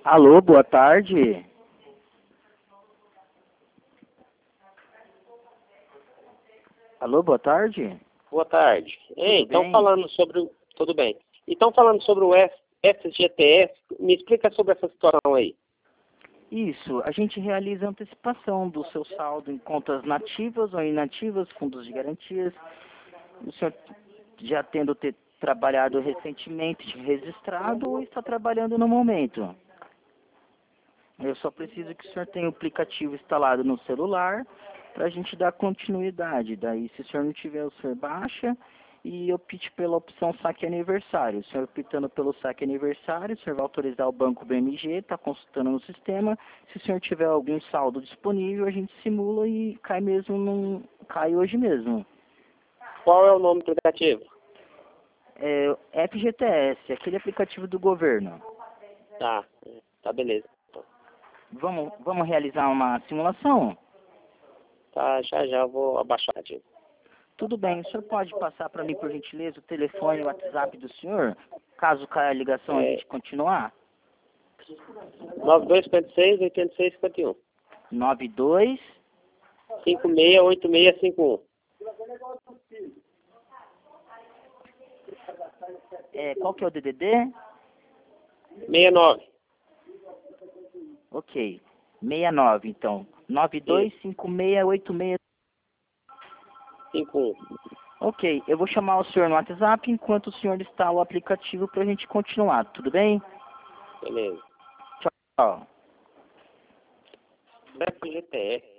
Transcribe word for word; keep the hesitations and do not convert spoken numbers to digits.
Alô, boa tarde. Alô, boa tarde. Boa tarde. Ei, Tudo estão bem? falando sobre o... Tudo bem. E estão falando sobre o S G T S. Me explica sobre essa situação aí. Isso, a gente realiza antecipação do seu saldo em contas nativas ou inativas, fundos de garantias. O senhor já tendo ter trabalhado recentemente, registrado ou está trabalhando no momento? Eu só preciso que o senhor tenha o aplicativo instalado no celular para a gente dar continuidade. Daí, se o senhor não tiver, o senhor baixa e opte pela opção saque aniversário. O senhor optando pelo saque aniversário, o senhor vai autorizar o banco B M G, está consultando no sistema. Se o senhor tiver algum saldo disponível, a gente simula e cai mesmo, num, cai hoje mesmo. Qual é o nome do aplicativo? É F G T S, aquele aplicativo do governo. Tá, tá beleza. Vamos, vamos realizar uma simulação? Tá, já já eu vou abaixar o aplicativo. Tudo bem, o senhor pode passar para mim, por gentileza, o telefone e o WhatsApp do senhor? Caso caia a ligação, a É, gente continuar? nove dois cinco seis, oito seis cinco um. nove dois cinco seis oito seis cinco um. É, qual que é o D D D? seis nove. Ok, sessenta e nove então. nove dois cinco seis oito seis. cinco um. Ok, eu vou chamar o senhor no WhatsApp enquanto o senhor instala o aplicativo para a gente continuar, tudo bem? Beleza. Tchau. F G T S.